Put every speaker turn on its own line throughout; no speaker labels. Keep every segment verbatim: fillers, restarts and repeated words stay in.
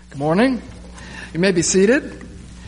Good morning. You may be seated.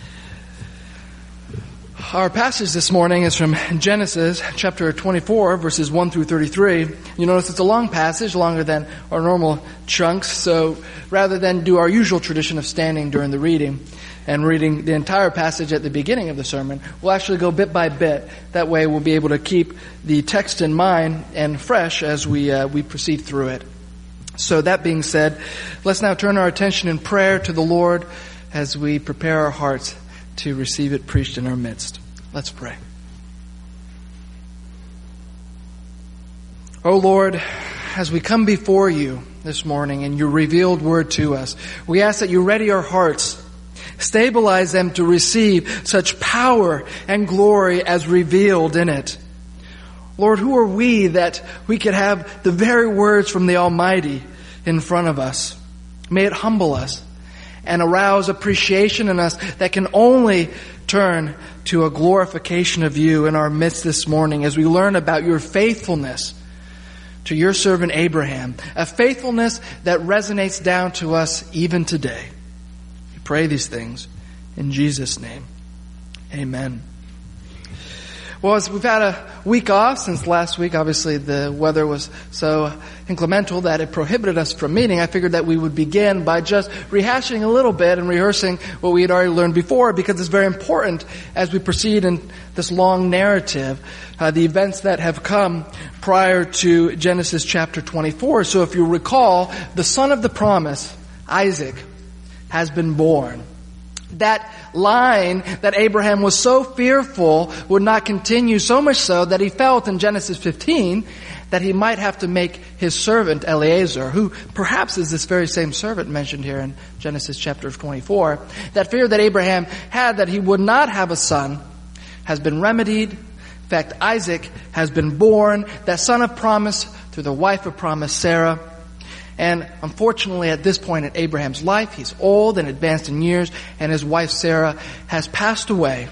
Our passage this morning is from Genesis chapter twenty-four, verses one through thirty-three. You notice it's a long passage, longer than our normal chunks. So rather than do our usual tradition of standing during the reading and reading the entire passage at the beginning of the sermon, we'll actually go bit by bit. That way we'll be able to keep the text in mind and fresh as we uh, we proceed through it. So that being said, let's now turn our attention in prayer to the Lord as we prepare our hearts to receive it preached in our midst. Let's pray. O Lord, as we come before you this morning and your revealed word to us, we ask that you ready our hearts, stabilize them to receive such power and glory as revealed in it. Lord, who are we that we could have the very words from the Almighty in front of us? May it humble us and arouse appreciation in us that can only turn to a glorification of you in our midst this morning as we learn about your faithfulness to your servant Abraham, a faithfulness that resonates down to us even today. We pray these things in Jesus' name. Amen. Well, as we've had a week off since last week, obviously the weather was so inclemental that it prohibited us from meeting. I figured that we would begin by just rehashing a little bit and rehearsing what we had already learned before, because it's very important as we proceed in this long narrative, uh, the events that have come prior to Genesis chapter twenty-four. So if you recall, the son of the promise, Isaac, has been born. That line that Abraham was so fearful would not continue, so much so that he felt in Genesis fifteen that he might have to make his servant Eliezer, who perhaps is this very same servant mentioned here in Genesis chapter twenty-four, that fear that Abraham had that he would not have a son has been remedied. In fact, Isaac has been born, that son of promise through the wife of promise, Sarah. And unfortunately, at this point in Abraham's life, he's old and advanced in years, and his wife Sarah has passed away.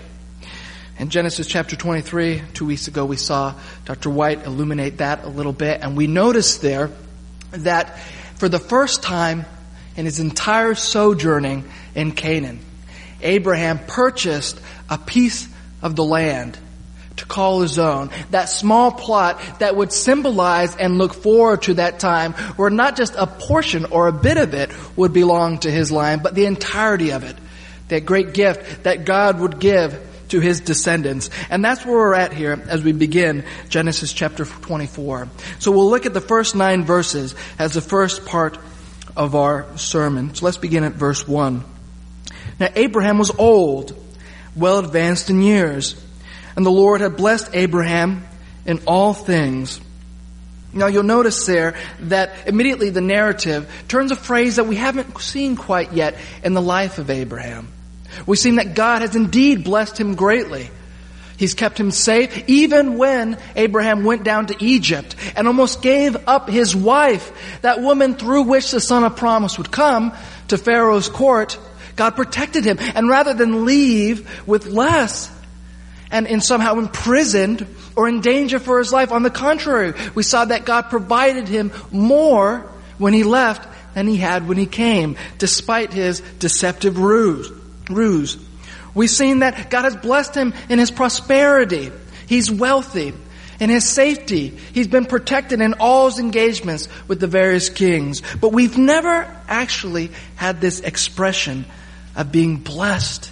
In Genesis chapter twenty-three, two weeks ago, we saw Doctor White illuminate that a little bit, and we noticed there that for the first time in his entire sojourning in Canaan, Abraham purchased a piece of the land to call his own. That small plot that would symbolize and look forward to that time where not just a portion or a bit of it would belong to his line, but the entirety of it. That great gift that God would give to his descendants. And that's where we're at here as we begin Genesis chapter twenty-four. So we'll look at the first nine verses as the first part of our sermon. So let's begin at verse one. Now Abraham was old, well advanced in years, and the Lord had blessed Abraham in all things. Now you'll notice there that immediately the narrative turns a phrase that we haven't seen quite yet in the life of Abraham. We've seen that God has indeed blessed him greatly. He's kept him safe even when Abraham went down to Egypt and almost gave up his wife, that woman through which the son of promise would come to Pharaoh's court. God protected him, and rather than leave with less and in somehow imprisoned or in danger for his life, on the contrary, we saw that God provided him more when he left than he had when he came, despite his deceptive ruse. ruse. We've seen that God has blessed him in his prosperity. He's wealthy. In his safety, he's been protected in all his engagements with the various kings. But we've never actually had this expression of being blessed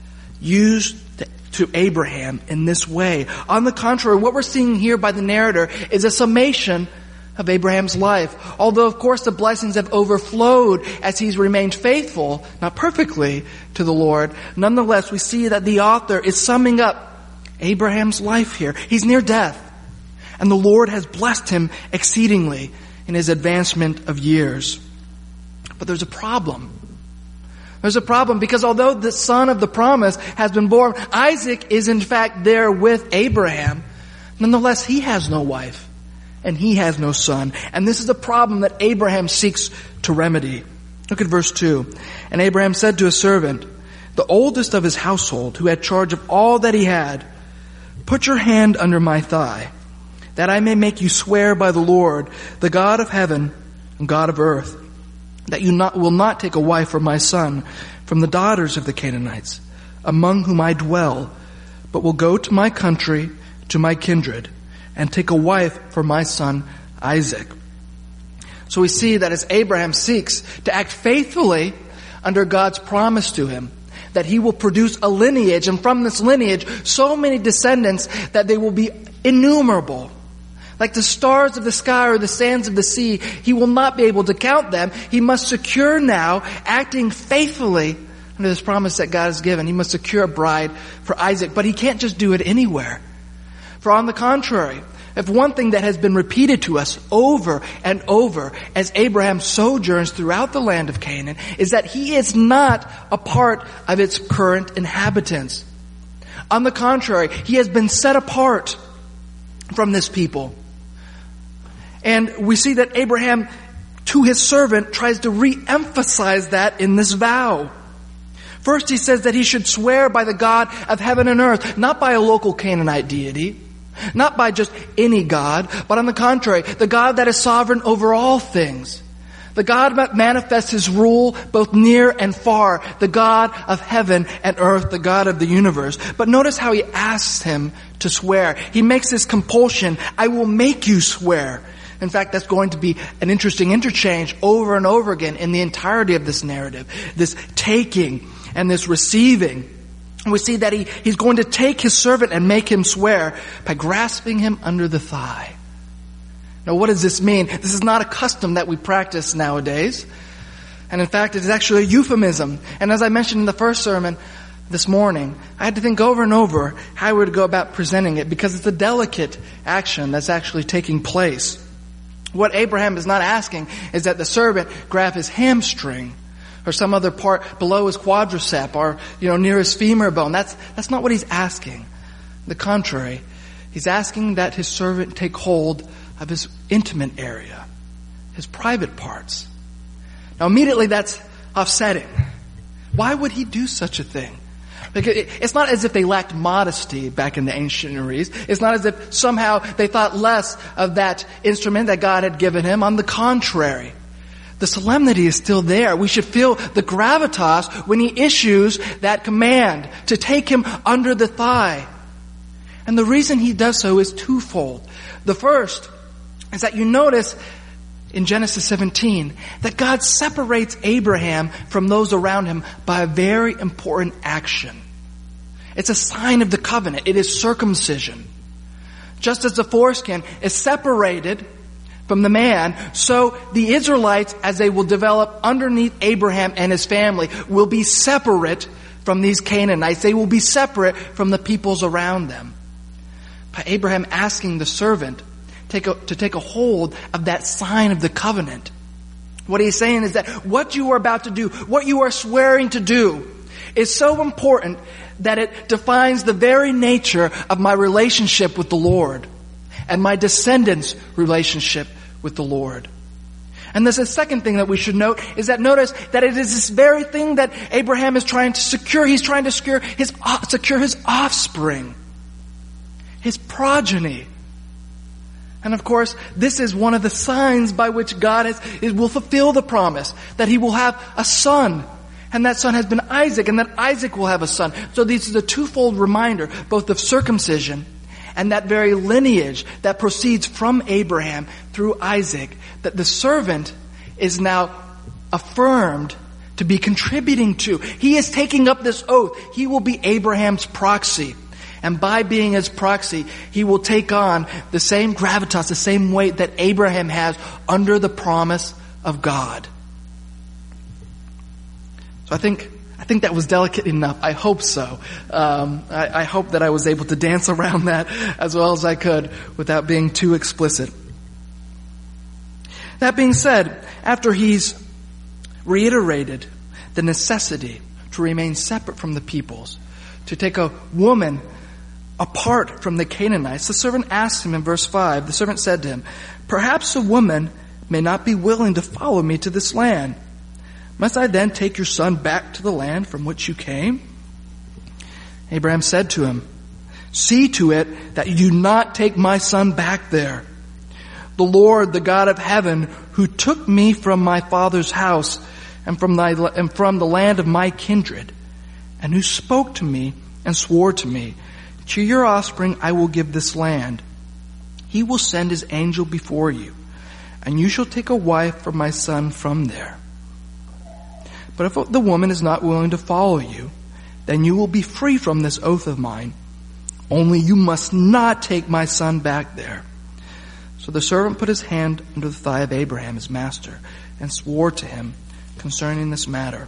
used to to Abraham in this way. On the contrary, what we're seeing here by the narrator is a summation of Abraham's life. Although, of course, the blessings have overflowed as he's remained faithful, not perfectly, to the Lord. Nonetheless, we see that the author is summing up Abraham's life here. He's near death, and the Lord has blessed him exceedingly in his advancement of years. But there's a problem. There's a problem because although the son of the promise has been born, Isaac is in fact there with Abraham. Nonetheless, he has no wife and he has no son. And this is a problem that Abraham seeks to remedy. Look at verse two. And Abraham said to his servant, the oldest of his household, who had charge of all that he had, put your hand under my thigh, that I may make you swear by the Lord, the God of heaven and God of earth, that you not, will not take a wife for my son from the daughters of the Canaanites, among whom I dwell, but will go to my country, to my kindred, and take a wife for my son Isaac. So we see that as Abraham seeks to act faithfully under God's promise to him, that he will produce a lineage, and from this lineage, so many descendants that they will be innumerable. Like the stars of the sky or the sands of the sea, he will not be able to count them. He must secure now, acting faithfully under this promise that God has given, he must secure a bride for Isaac. But he can't just do it anywhere. For on the contrary, if one thing that has been repeated to us over and over as Abraham sojourns throughout the land of Canaan is that he is not a part of its current inhabitants. On the contrary, he has been set apart from this people. And we see that Abraham, to his servant, tries to re-emphasize that in this vow. First, he says that he should swear by the God of heaven and earth, not by a local Canaanite deity, not by just any God, but on the contrary, the God that is sovereign over all things. The God that manifests his rule both near and far, the God of heaven and earth, the God of the universe. But notice how he asks him to swear. He makes this compulsion, I will make you swear. In fact, that's going to be an interesting interchange over and over again in the entirety of this narrative. This taking and this receiving. We see that he, he's going to take his servant and make him swear by grasping him under the thigh. Now, what does this mean? This is not a custom that we practice nowadays. And in fact, it is actually a euphemism. And as I mentioned in the first sermon this morning, I had to think over and over how I would go about presenting it because it's a delicate action that's actually taking place. What Abraham is not asking is that the servant grab his hamstring or some other part below his quadricep or, you know, near his femur bone. That's, that's not what he's asking. The contrary, he's asking that his servant take hold of his intimate area, his private parts. Now immediately that's offsetting. Why would he do such a thing? Because it's not as if they lacked modesty back in the ancient Near East. It's not as if somehow they thought less of that instrument that God had given him. On the contrary, the solemnity is still there. We should feel the gravitas when he issues that command to take him under the thigh. And the reason he does so is twofold. The first is that you notice in Genesis seventeen that God separates Abraham from those around him by a very important action. It's a sign of the covenant. It is circumcision. Just as the foreskin is separated from the man, so the Israelites, as they will develop underneath Abraham and his family, will be separate from these Canaanites. They will be separate from the peoples around them. By Abraham asking the servant take a, to take a hold of that sign of the covenant. What he's saying is that what you are about to do, what you are swearing to do, is so important that it defines the very nature of my relationship with the Lord and my descendants' relationship with the Lord. And there's a second thing that we should note is that notice that it is this very thing that Abraham is trying to secure. He's trying to secure his, secure his offspring, his progeny. And of course, this is one of the signs by which God has, it will fulfill the promise that he will have a son. And that son has been Isaac, and that Isaac will have a son. So this is a twofold reminder, both of circumcision and that very lineage that proceeds from Abraham through Isaac, that the servant is now affirmed to be contributing to. He is taking up this oath. He will be Abraham's proxy. And by being his proxy, he will take on the same gravitas, the same weight that Abraham has under the promise of God. So I think I think that was delicate enough. I hope so. Um, I, I hope that I was able to dance around that as well as I could without being too explicit. That being said, after he's reiterated the necessity to remain separate from the peoples, to take a woman apart from the Canaanites, the servant asked him in verse five, the servant said to him, "Perhaps a woman may not be willing to follow me to this land. Must I then take your son back to the land from which you came?" Abraham said to him, "See to it that you do not take my son back there. The Lord, the God of heaven, who took me from my father's house and from, thy, and from the land of my kindred, and who spoke to me and swore to me, to your offspring I will give this land. He will send his angel before you, and you shall take a wife for my son from there. But if the woman is not willing to follow you, then you will be free from this oath of mine. Only you must not take my son back there. So the servant put his hand under the thigh of Abraham, his master, and swore to him concerning this matter.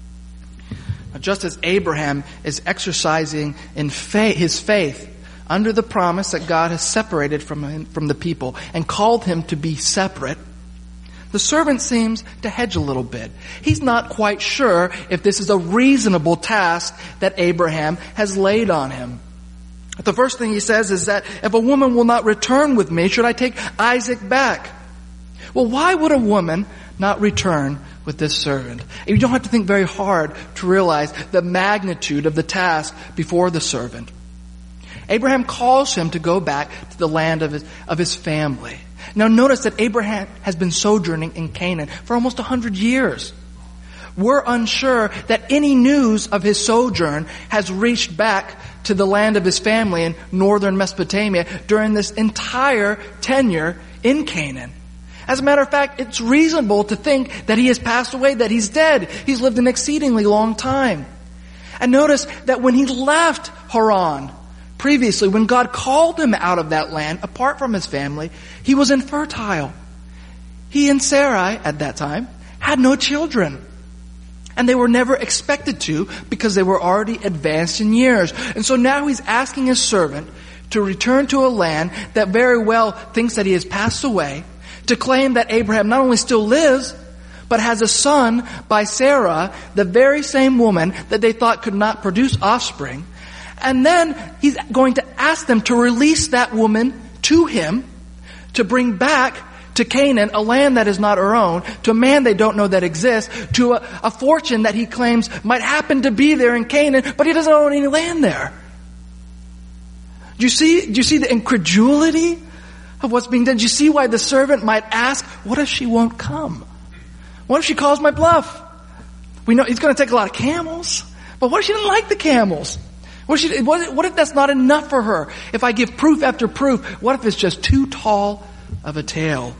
Now, just as Abraham is exercising in faith, his faith under the promise that God has separated from him, from the people and called him to be separate, the servant seems to hedge a little bit. He's not quite sure if this is a reasonable task that Abraham has laid on him. The first thing he says is that if a woman will not return with me, should I take Isaac back? Well, why would a woman not return with this servant? You don't have to think very hard to realize the magnitude of the task before the servant. Abraham calls him to go back to the land of his, of his family. Now notice that Abraham has been sojourning in Canaan for almost a hundred years. We're unsure that any news of his sojourn has reached back to the land of his family in northern Mesopotamia during this entire tenure in Canaan. As a matter of fact, it's reasonable to think that he has passed away, that he's dead. He's lived an exceedingly long time. And notice that when he left Haran, previously, when God called him out of that land, apart from his family, he was infertile. He and Sarai, at that time, had no children. And they were never expected to because they were already advanced in years. And so now he's asking his servant to return to a land that very well thinks that he has passed away, to claim that Abraham not only still lives, but has a son by Sarah, the very same woman that they thought could not produce offspring. And then he's going to ask them to release that woman to him, to bring back to Canaan, a land that is not her own, to a man they don't know that exists, to a, a fortune that he claims might happen to be there in Canaan, but he doesn't own any land there. Do you see, do you see the incredulity of what's being done? Do you see why the servant might ask, what if she won't come? What if she calls my bluff? We know he's going to take a lot of camels, but what if she doesn't like the camels? What if, she, what if that's not enough for her? If I give proof after proof, what if it's just too tall of a tale?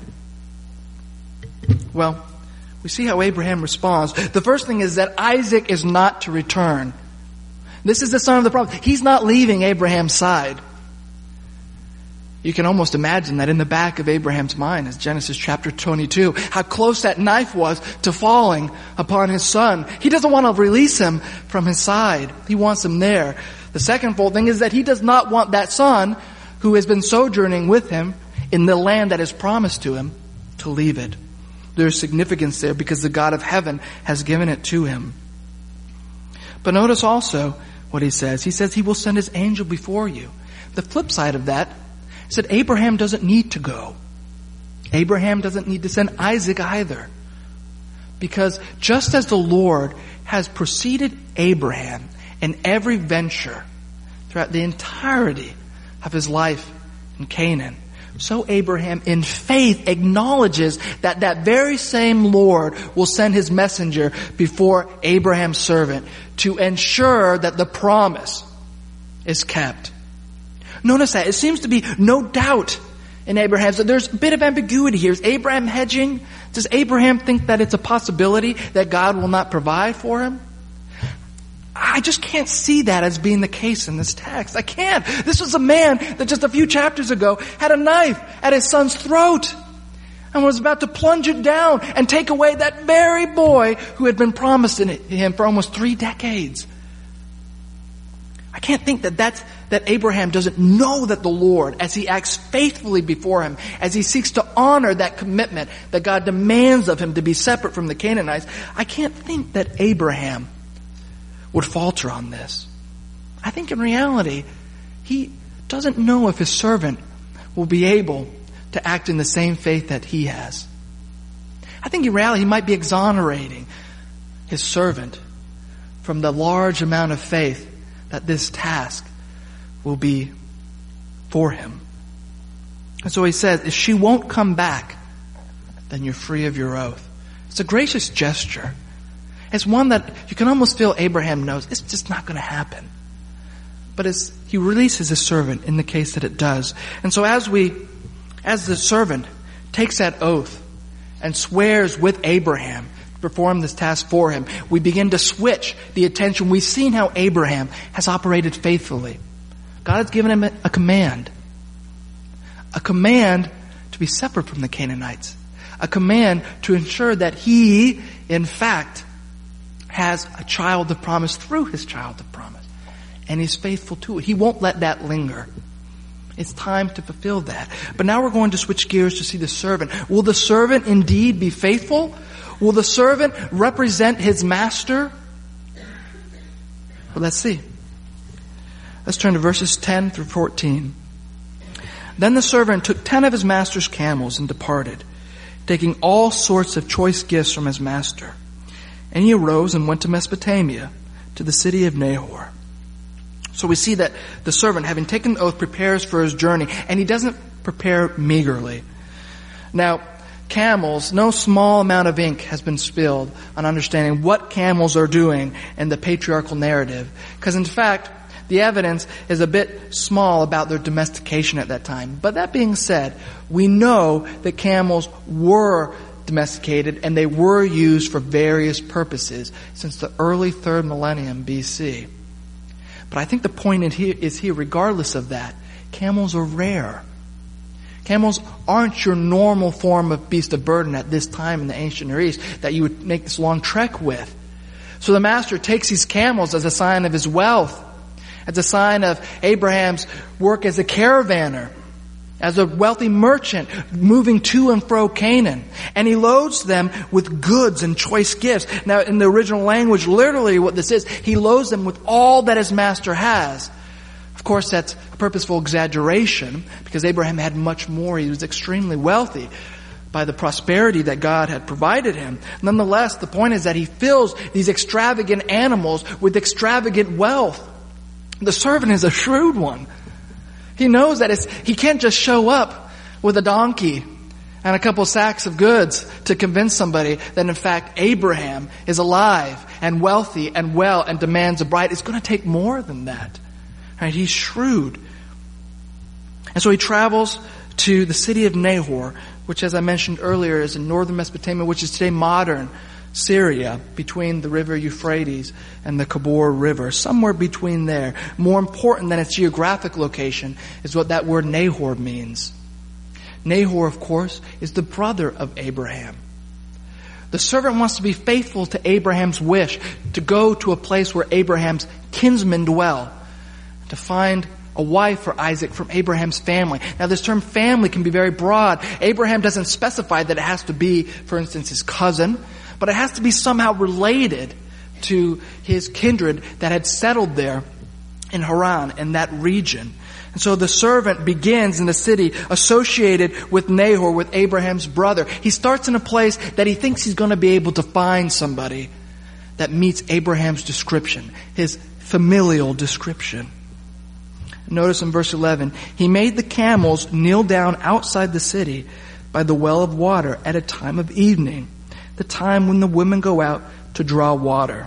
Well, we see how Abraham responds. The first thing is that Isaac is not to return. This is the son of the prophet. He's not leaving Abraham's side. You can almost imagine that in the back of Abraham's mind is Genesis chapter twenty-two, how close that knife was to falling upon his son. He doesn't want to release him from his side. He wants him there. The second full thing is that he does not want that son who has been sojourning with him in the land that is promised to him to leave it. There's significance there because the God of heaven has given it to him. But notice also what he says. He says he will send his angel before you. The flip side of that is that Abraham doesn't need to go. Abraham doesn't need to send Isaac either. Because just as the Lord has preceded Abraham in every venture throughout the entirety of his life in Canaan, so Abraham in faith acknowledges that that very same Lord will send his messenger before Abraham's servant to ensure that the promise is kept. Notice that. It seems to be no doubt in Abraham's. There's a bit of ambiguity here. Is Abraham hedging? Does Abraham think that it's a possibility that God will not provide for him? I just can't see that as being the case in this text. I can't. This was a man that just a few chapters ago had a knife at his son's throat and was about to plunge it down and take away that very boy who had been promised to him for almost three decades. I can't think that that's, that Abraham doesn't know that the Lord, as he acts faithfully before him, as he seeks to honor that commitment that God demands of him to be separate from the Canaanites, I can't think that Abraham would falter on this. I think in reality, he doesn't know if his servant will be able to act in the same faith that he has. I think in reality, he might be exonerating his servant from the large amount of faith that this task will be for him. And so he says, if she won't come back, then you're free of your oath. It's a gracious gesture. It's one that you can almost feel Abraham knows it's just not going to happen. But as he releases his servant in the case that it does. And so as we, as the servant takes that oath and swears with Abraham to perform this task for him, we begin to switch the attention. We've seen how Abraham has operated faithfully. God has given him a command. A command to be separate from the Canaanites. A command to ensure that he, in fact, has a child of promise through his child of promise. And he's faithful to it. He won't let that linger. It's time to fulfill that. But now we're going to switch gears to see the servant. Will the servant indeed be faithful? Will the servant represent his master? Well, let's see. Let's turn to verses ten through fourteen. Then the servant took ten of his master's camels and departed, taking all sorts of choice gifts from his master. And he arose and went to Mesopotamia, to the city of Nahor. So we see that the servant, having taken the oath, prepares for his journey, and he doesn't prepare meagerly. Now, camels, no small amount of ink has been spilled on understanding what camels are doing in the patriarchal narrative. Because in fact, the evidence is a bit small about their domestication at that time. But that being said, we know that camels were domesticated and they were used for various purposes since the early third millennium B C. But I think the point in here is here, regardless of that, camels are rare. Camels aren't your normal form of beast of burden at this time in the ancient Near East that you would make this long trek with. So the master takes these camels as a sign of his wealth, as a sign of Abraham's work as a caravaner, as a wealthy merchant moving to and fro Canaan. And he loads them with goods and choice gifts. Now, in the original language, literally what this is, he loads them with all that his master has. Of course, that's a purposeful exaggeration because Abraham had much more. He was extremely wealthy by the prosperity that God had provided him. Nonetheless, the point is that he fills these extravagant animals with extravagant wealth. The servant is a shrewd one. He knows that it's, he can't just show up with a donkey and a couple sacks of goods to convince somebody that in fact Abraham is alive and wealthy and well and demands a bride. It's going to take more than that. Right? He's shrewd. And so he travels to the city of Nahor, which as I mentioned earlier is in northern Mesopotamia, which is today modern Syria, between the river Euphrates and the Kabor River, somewhere between there. More important than its geographic location is what that word Nahor means. Nahor, of course, is the brother of Abraham. The servant wants to be faithful to Abraham's wish to go to a place where Abraham's kinsmen dwell, to find a wife for Isaac from Abraham's family. Now this term family can be very broad. Abraham doesn't specify that it has to be, for instance, his cousin, but it has to be somehow related to his kindred that had settled there in Haran, in that region. And so the servant begins in the city associated with Nahor, with Abraham's brother. He starts in a place that he thinks he's going to be able to find somebody that meets Abraham's description, his familial description. Notice in verse eleven, he made the camels kneel down outside the city by the well of water at a time of evening, the time when the women go out to draw water.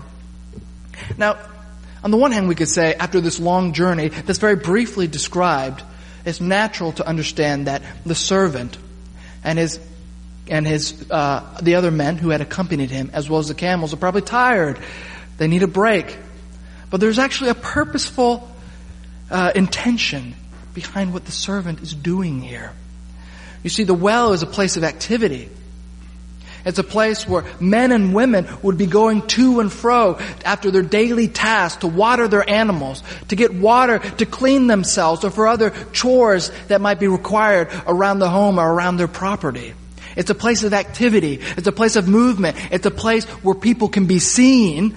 Now, on the one hand, we could say, after this long journey that's very briefly described, it's natural to understand that the servant and his and his uh, the other men who had accompanied him, as well as the camels, are probably tired. They need a break. But there's actually a purposeful uh, intention behind what the servant is doing here. You see, the well is a place of activity. It's a place where men and women would be going to and fro after their daily tasks to water their animals, to get water to clean themselves, or for other chores that might be required around the home or around their property. It's a place of activity. It's a place of movement. It's a place where people can be seen.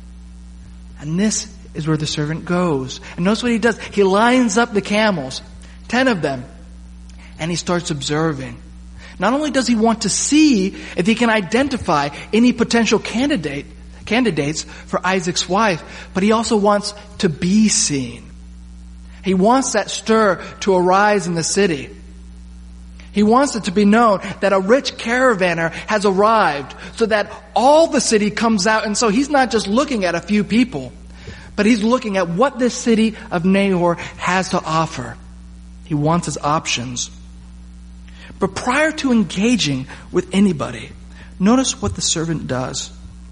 And this is where the servant goes. And notice what he does. He lines up the camels, ten of them, and he starts observing. Not only does he want to see if he can identify any potential candidate, candidates for Isaac's wife, but he also wants to be seen. He wants that stir to arise in the city. He wants it to be known that a rich caravaner has arrived so that all the city comes out. And so he's not just looking at a few people, but he's looking at what this city of Nahor has to offer. He wants his options. But prior to engaging with anybody, notice what the servant does.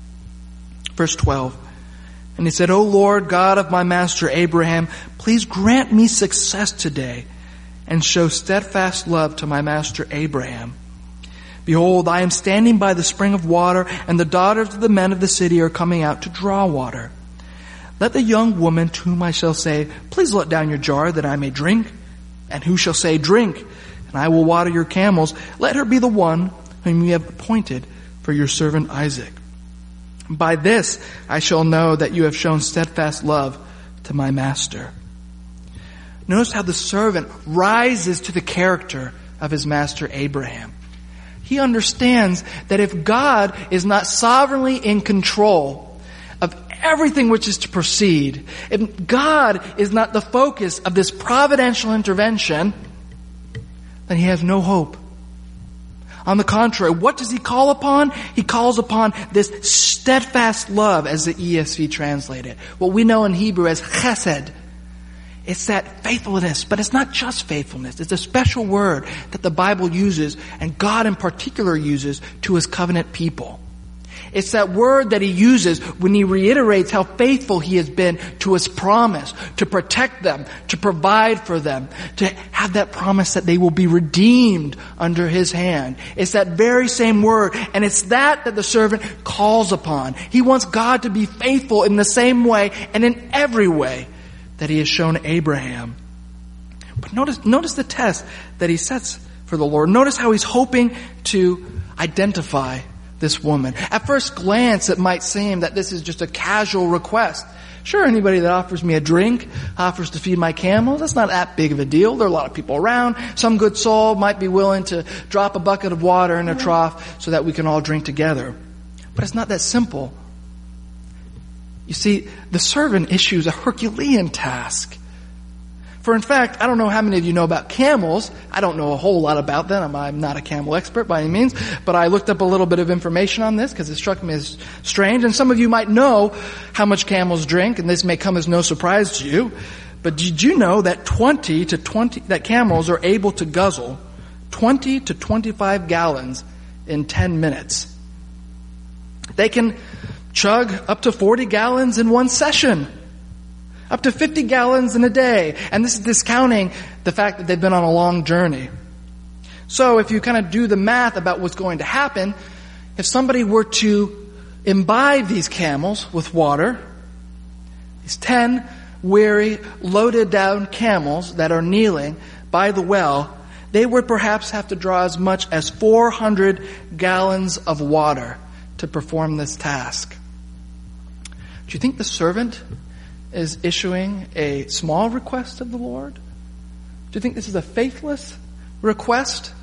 Verse twelve. And he said, O Lord, God of my master Abraham, please grant me success today and show steadfast love to my master Abraham. Behold, I am standing by the spring of water, and the daughters of the men of the city are coming out to draw water. Let the young woman to whom I shall say, please let down your jar that I may drink. And who shall say, drink, and I will water your camels. Let her be the one whom you have appointed for your servant Isaac. By this I shall know that you have shown steadfast love to my master. Notice how the servant rises to the character of his master Abraham. He understands that if God is not sovereignly in control of everything which is to proceed, if God is not the focus of this providential intervention, then he has no hope. On the contrary, what does he call upon? He calls upon this steadfast love, as the E S V translate it. What we know in Hebrew as chesed. It's that faithfulness, but it's not just faithfulness. It's a special word that the Bible uses, and God in particular uses, to his covenant people. It's that word that he uses when he reiterates how faithful he has been to his promise, to protect them, to provide for them, to have that promise that they will be redeemed under his hand. It's that very same word, and it's that that the servant calls upon. He wants God to be faithful in the same way and in every way that he has shown Abraham. But notice, notice the test that he sets for the Lord. Notice how he's hoping to identify this woman. At first glance, it might seem that this is just a casual request. Sure, anybody that offers me a drink, offers to feed my camels, that's not that big of a deal. There are a lot of people around. Some good soul might be willing to drop a bucket of water in a trough so that we can all drink together. But it's not that simple. You see, the servant issues a Herculean task. For in fact, I don't know how many of you know about camels. I don't know a whole lot about them. I'm not a camel expert by any means, but I looked up a little bit of information on this because it struck me as strange. And some of you might know how much camels drink, and this may come as no surprise to you. But did you know that twenty to twenty that camels are able to guzzle twenty to twenty-five gallons in ten minutes? They can chug up to forty gallons in one session. Up to fifty gallons in a day. And this is discounting the fact that they've been on a long journey. So if you kind of do the math about what's going to happen, if somebody were to imbibe these camels with water, these ten weary, loaded down camels that are kneeling by the well, they would perhaps have to draw as much as four hundred gallons of water to perform this task. Do you think the servant is issuing a small request of the Lord? Do you think this is a faithless request?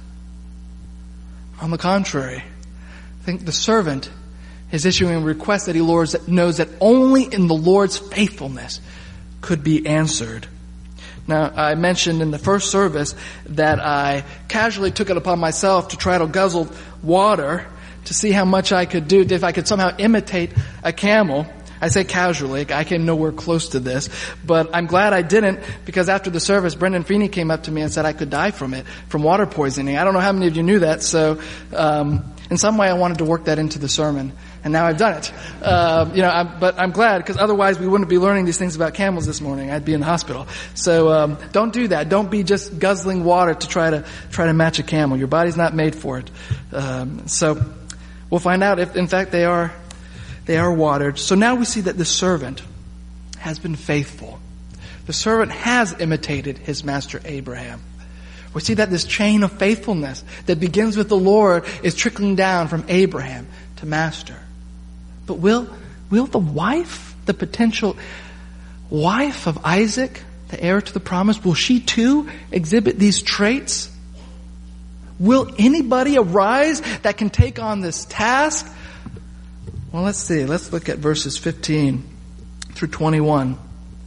On the contrary, I think the servant is issuing a request that he Lord knows that only in the Lord's faithfulness could be answered. Now, I mentioned in the first service that I casually took it upon myself to try to guzzle water to see how much I could do, if I could somehow imitate a camel. I say casually, I came nowhere close to this, but I'm glad I didn't, because after the service, Brendan Feeney came up to me and said I could die from it, from water poisoning. I don't know how many of you knew that, so um, in some way I wanted to work that into the sermon, and now I've done it. Uh, you know, I'm, but I'm glad, because otherwise we wouldn't be learning these things about camels this morning. I'd be in the hospital. So um, don't do that. Don't be just guzzling water to try to try to match a camel. Your body's not made for it. Um, so we'll find out if, in fact, they are. They are watered. So now we see that the servant has been faithful. The servant has imitated his master Abraham. We see that this chain of faithfulness that begins with the Lord is trickling down from Abraham to master. But will, will the wife, the potential wife of Isaac, the heir to the promise, will she too exhibit these traits? Will anybody arise that can take on this task? Well, let's see. Let's look at verses fifteen through twenty-one.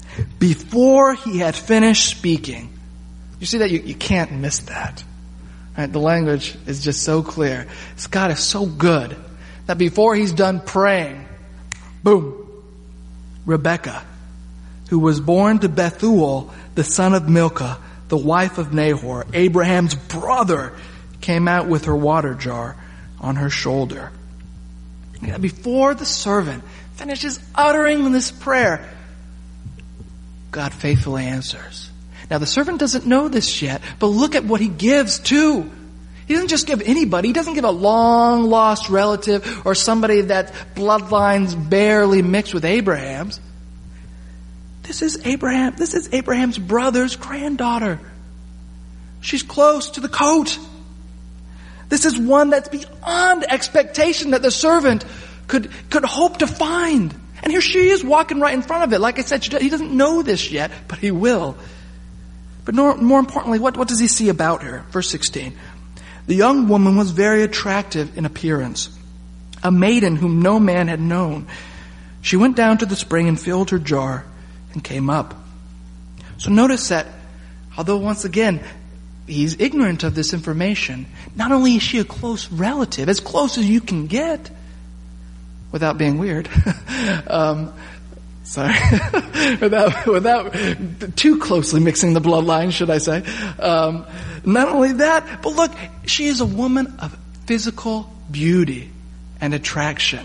Before he had finished speaking. You see that? You, you can't miss that. Right? The language is just so clear. God is so good that before he's done praying, boom, Rebekah, who was born to Bethuel, the son of Milcah, the wife of Nahor, Abraham's brother, came out with her water jar on her shoulder. Before the servant finishes uttering this prayer, God faithfully answers. Now the servant doesn't know this yet, but look at what he gives too. He doesn't just give anybody. He doesn't give a long lost relative or somebody that bloodlines barely mixed with Abraham's. This is Abraham. This is Abraham's brother's granddaughter. She's close to the coat. This is one that's beyond expectation that the servant could, could hope to find. And here she is walking right in front of it. Like I said, he doesn't know this yet, but he will. But more, more importantly, what, what does he see about her? Verse sixteen. The young woman was very attractive in appearance, a maiden whom no man had known. She went down to the spring and filled her jar and came up. So notice that, although once again, he's ignorant of this information, not only is she a close relative, as close as you can get, without being weird, um, sorry, without without too closely mixing the bloodline, should I say. Um, not only that, but look, she is a woman of physical beauty and attraction.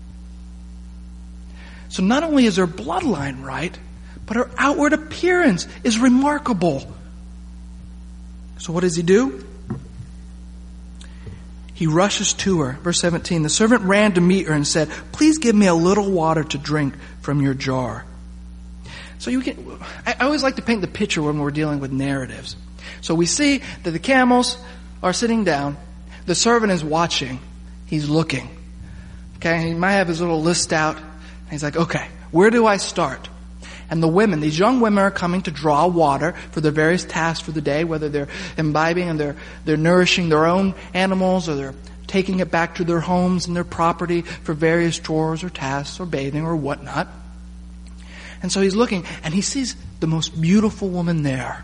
So not only is her bloodline right, but her outward appearance is remarkable. So what does he do? He rushes to her. Verse seventeen, the servant ran to meet her and said, please give me a little water to drink from your jar. So you can, I always like to paint the picture when we're dealing with narratives. So we see that the camels are sitting down. The servant is watching. He's looking. Okay, he might have his little list out. And he's like, okay, where do I start? And the women, these young women are coming to draw water for their various tasks for the day, whether they're imbibing and they're, they're nourishing their own animals or they're taking it back to their homes and their property for various chores or tasks or bathing or whatnot. And so he's looking and he sees the most beautiful woman there.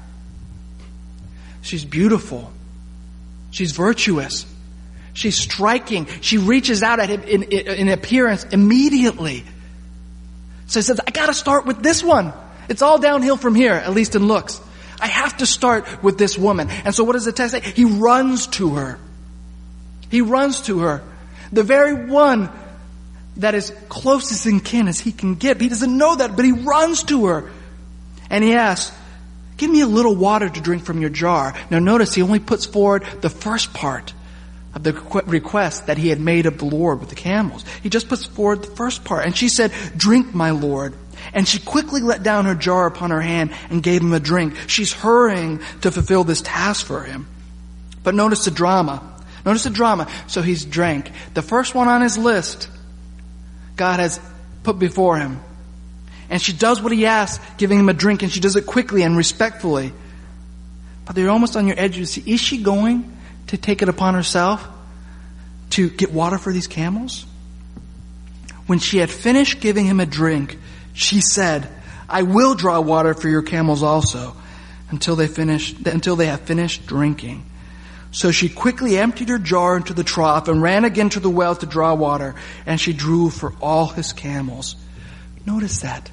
She's beautiful. She's virtuous. She's striking. She reaches out at him in, in, in appearance immediately. So he says, I gotta start with this one. It's all downhill from here, at least in looks. I have to start with this woman. And so what does the text say? He runs to her. He runs to her. The very one that is closest in kin as he can get. He doesn't know that, but he runs to her. And he asks, give me a little water to drink from your jar. Now notice he only puts forward the first part of the request that he had made of the Lord with the camels. He just puts forward the first part. And she said, drink, my Lord. And she quickly let down her jar upon her hand and gave him a drink. She's hurrying to fulfill this task for him. But notice the drama. Notice the drama. So he's drank. The first one on his list, God has put before him. And she does what he asks, giving him a drink, and she does it quickly and respectfully. But they're almost on your edge. You see, is she going to take it upon herself to get water for these camels? When she had finished giving him a drink, she said, I will draw water for your camels also until they finish, until they have finished drinking. So she quickly emptied her jar into the trough and ran again to the well to draw water, and she drew for all his camels. Notice that.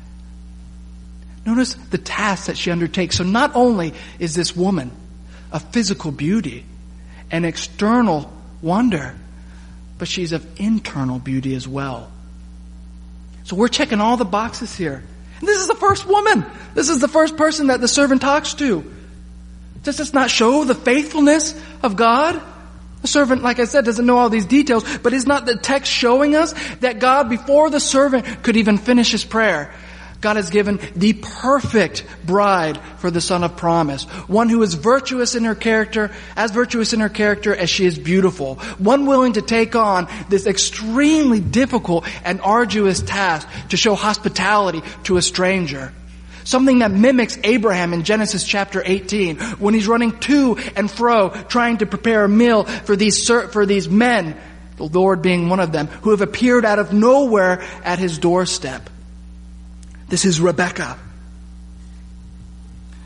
Notice the task that she undertakes. So not only is this woman of physical beauty and external wonder, but she's of internal beauty as well. So we're checking all the boxes here. And this is the first woman. This is the first person that the servant talks to. Does this not show the faithfulness of God? The servant, like I said, doesn't know all these details, but is not the text showing us that God, before the servant could even finish his prayer, God has given the perfect bride for the son of promise. One who is virtuous in her character, as virtuous in her character as she is beautiful. One willing to take on this extremely difficult and arduous task to show hospitality to a stranger. Something that mimics Abraham in Genesis chapter eighteen, when he's running to and fro, trying to prepare a meal for these, for these men, the Lord being one of them, who have appeared out of nowhere at his doorstep. This is Rebekah.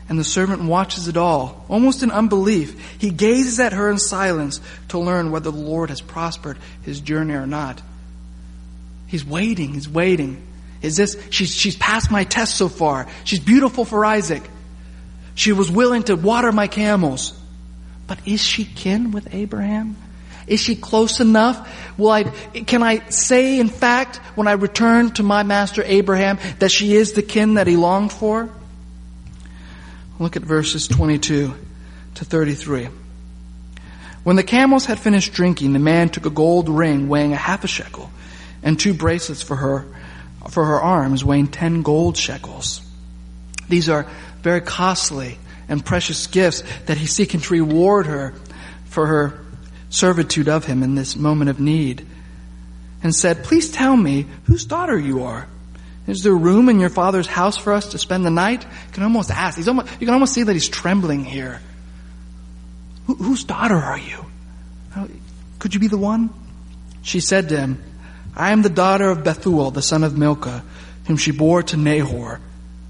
And the servant watches it all, almost in unbelief. He gazes at her in silence to learn whether the Lord has prospered his journey or not. He's waiting, he's waiting. Is this, she's, she's passed my test so far. She's beautiful for Isaac. She was willing to water my camels. But is she kin with Abraham? Is she close enough? Will I, can I say in fact, when I return to my master Abraham, that she is the kin that he longed for? Look at verses twenty-two to thirty-three. When the camels had finished drinking, the man took a gold ring weighing a half a shekel and two bracelets for her, for her arms weighing ten gold shekels. These are very costly and precious gifts that he's seeking to reward her for her servitude of him in this moment of need. And said, please tell me whose daughter you are. Is there room in your father's house for us to spend the night? You can almost ask. He's almost, you can almost see that he's trembling here. Who, whose daughter are you? Could you be the one? She said to him, I am the daughter of Bethuel, the son of Milcah, whom she bore to Nahor.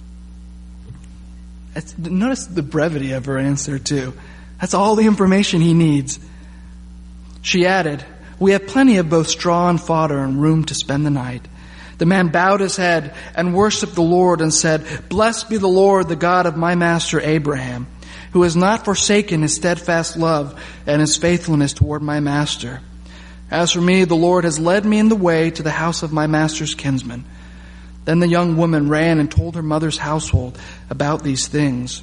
It's, notice the brevity of her answer too. That's all the information he needs. She added, we have plenty of both straw and fodder and room to spend the night. The man bowed his head and worshipped the Lord and said, blessed be the Lord, the God of my master Abraham, who has not forsaken his steadfast love and his faithfulness toward my master. As for me, the Lord has led me in the way to the house of my master's kinsman. Then the young woman ran and told her mother's household about these things.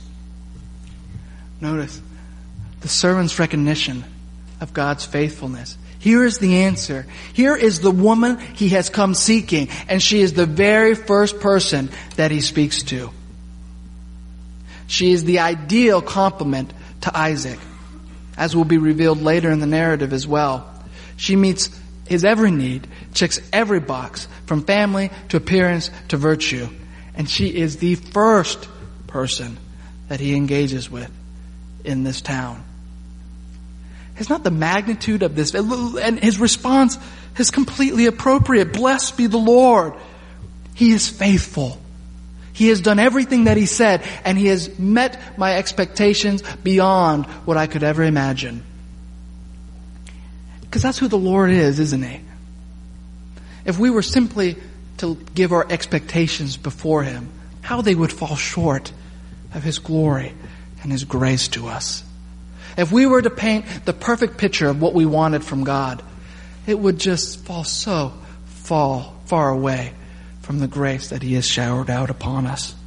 Notice the servant's recognition of God's faithfulness. Here is the answer. Here is the woman he has come seeking, and she is the very first person that he speaks to. She is the ideal complement to Isaac, as will be revealed later in the narrative as well. She meets his every need, checks every box, from family to appearance to virtue. And she is the first person that he engages with in this town. It's not the magnitude of this, and his response is completely appropriate. Blessed be the Lord. He is faithful. He has done everything that he said, and he has met my expectations beyond what I could ever imagine. Because that's who the Lord is, isn't he? If we were simply to give our expectations before him, how they would fall short of his glory and his grace to us. If we were to paint the perfect picture of what we wanted from God, it would just fall so fall far away from the grace that he has showered out upon us.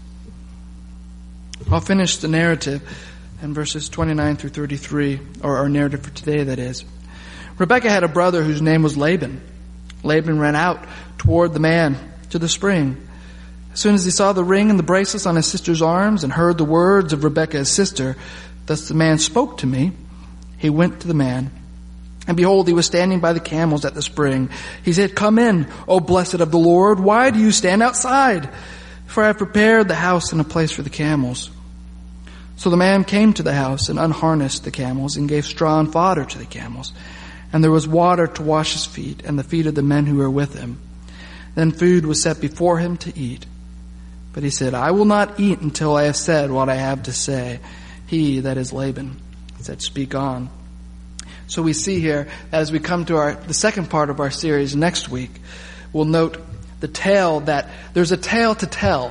I'll finish the narrative in verses twenty-nine through thirty-three, or our narrative for today, that is. Rebekah had a brother whose name was Laban. Laban ran out toward the man to the spring. As soon as he saw the ring and the bracelets on his sister's arms and heard the words of Rebekah his sister, thus the man spoke to me, he went to the man. And behold, he was standing by the camels at the spring. He said, come in, O blessed of the Lord. Why do you stand outside? For I have prepared the house and a place for the camels. So the man came to the house and unharnessed the camels and gave straw and fodder to the camels. And there was water to wash his feet and the feet of the men who were with him. Then food was set before him to eat. But he said, I will not eat until I have said what I have to say. He, that is Laban, said, speak on. So we see here, as we come to our the second part of our series next week, we'll note the tale that there's a tale to tell.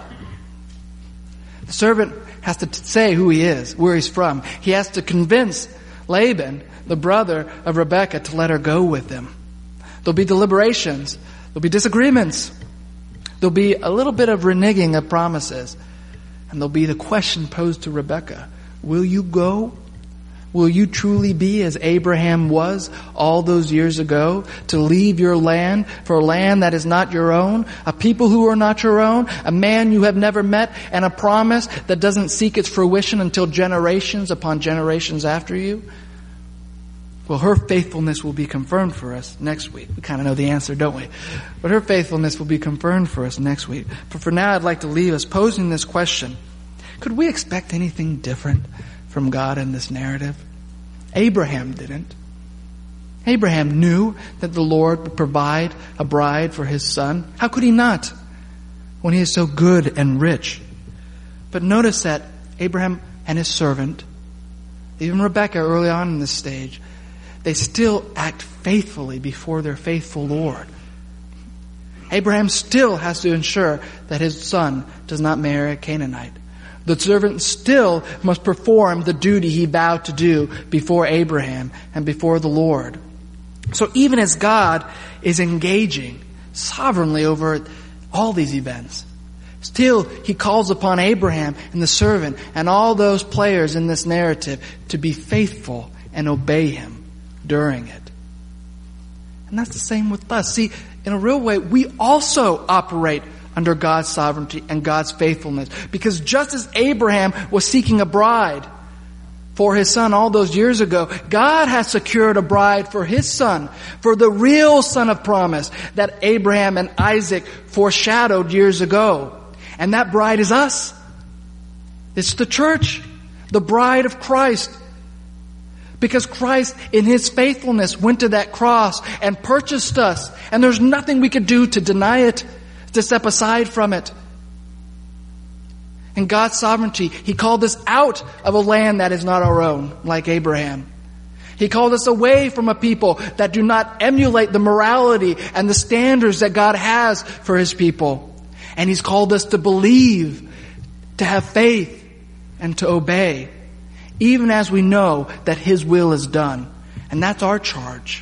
The servant has to t- say who he is, where he's from. He has to convince Laban, the brother of Rebekah, to let her go with him. There'll be deliberations. There'll be disagreements. There'll be a little bit of reneging of promises. And there'll be the question posed to Rebekah, will you go? Will you truly be as Abraham was all those years ago, to leave your land for a land that is not your own, a people who are not your own, a man you have never met, and a promise that doesn't seek its fruition until generations upon generations after you? Well, her faithfulness will be confirmed for us next week. We kind of know the answer, don't we? But her faithfulness will be confirmed for us next week. But for now, I'd like to leave us posing this question. Could we expect anything different from God in this narrative? Abraham didn't. Abraham knew that the Lord would provide a bride for his son. How could he not, when he is so good and rich? But notice that Abraham and his servant, even Rebekah early on in this stage, they still act faithfully before their faithful Lord. Abraham still has to ensure that his son does not marry a Canaanite. The servant still must perform the duty he vowed to do before Abraham and before the Lord. So even as God is engaging sovereignly over all these events, still he calls upon Abraham and the servant and all those players in this narrative to be faithful and obey him during it. And that's the same with us. See, in a real way, we also operate under God's sovereignty and God's faithfulness. Because just as Abraham was seeking a bride for his son all those years ago, God has secured a bride for his son, for the real son of promise that Abraham and Isaac foreshadowed years ago. And that bride is us. It's the church, the bride of Christ. Because Christ, in his faithfulness, went to that cross and purchased us. And there's nothing we could do to deny it, to step aside from it. In God's sovereignty, he called us out of a land that is not our own, like Abraham. He called us away from a people that do not emulate the morality and the standards that God has for his people. And he's called us to believe, to have faith, and to obey, even as we know that his will is done. And that's our charge.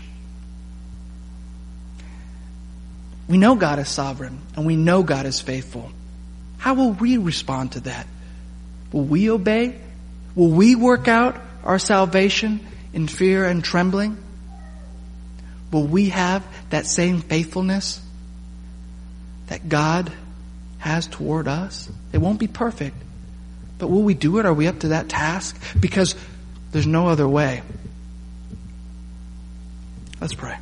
We know God is sovereign, and we know God is faithful. How will we respond to that? Will we obey? Will we work out our salvation in fear and trembling? Will we have that same faithfulness that God has toward us? It won't be perfect, but will we do it? Are we up to that task? Because there's no other way. Let's pray.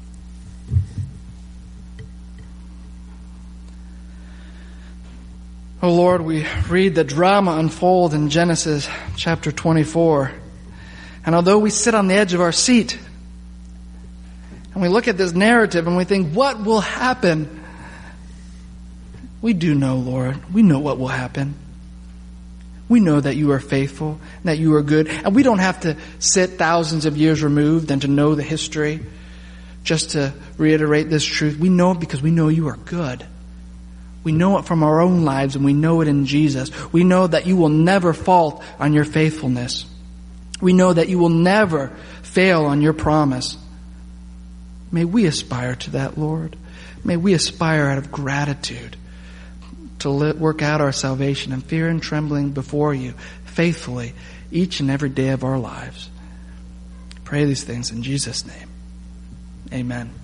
Oh Lord, we read the drama unfold in Genesis chapter twenty-four. And although we sit on the edge of our seat and we look at this narrative and we think, what will happen? We do know, Lord. We know what will happen. We know that you are faithful, that you are good. And we don't have to sit thousands of years removed and to know the history just to reiterate this truth. We know it because we know you are good. We know it from our own lives, and we know it in Jesus. We know that you will never fault on your faithfulness. We know that you will never fail on your promise. May we aspire to that, Lord. May we aspire out of gratitude to work out our salvation in fear and trembling before you faithfully each and every day of our lives. Pray these things in Jesus' name. Amen.